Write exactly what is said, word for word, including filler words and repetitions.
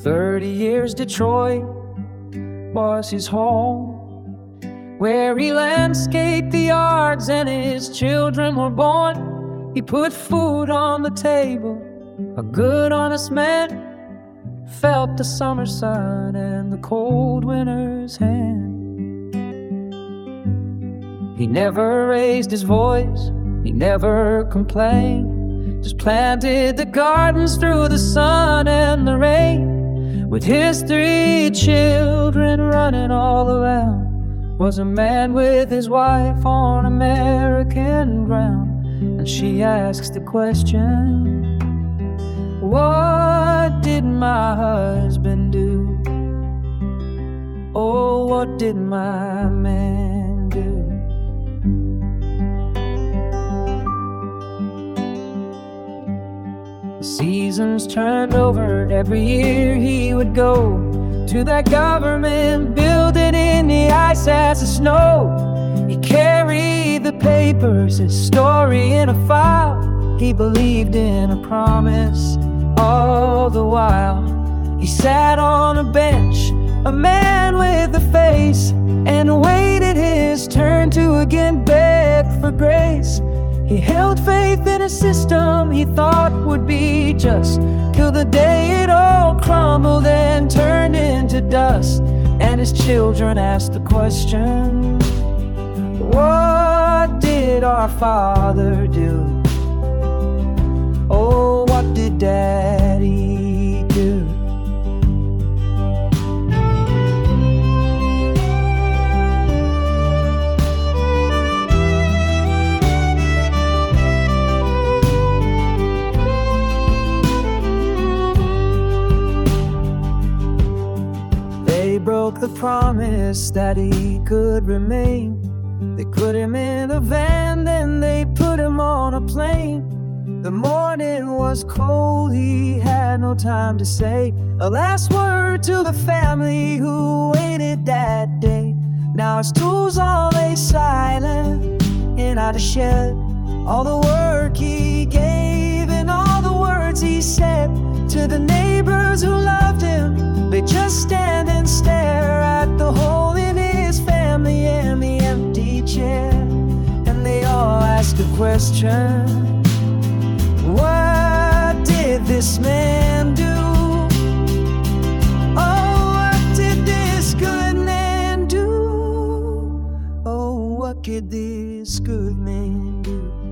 thirty years Detroit was his home, where he landscaped the yards and his children were born. He put food on the table, a good honest man, felt the summer sun and the cold winter's hand. He never raised his voice, he never complained, just planted the gardens through the sun and the rain. With his three children running all around, was a man with his wife on American ground. And she asks the question, what did my husband do? Oh, what did my man do? The seasons turned over, every year he would go to that government building in the ice as the snow. He carried the papers, his story in a file. He believed in a promise all the while. He sat on a bench, a man with a face, and waited his turn to again beg for grace. He held faith in a system he thought would be just, till the day it all crumbled and turned into dust. And his children asked the question, what did our father do? Oh, what did Daddy do? They broke the promise that he could remain. They put him in a van, then they put him on a plane. The morning was cold, he had no time to say a last word to the family who waited that day. Now his tools all lay silent in a shed. All the work he gave and all the words he said to the neighbors who loved him, they just stand and stare at the hole in his family and the empty chair. And they all ask a question, what did this man do? Oh, what did this good man do? Oh, what did this good man do?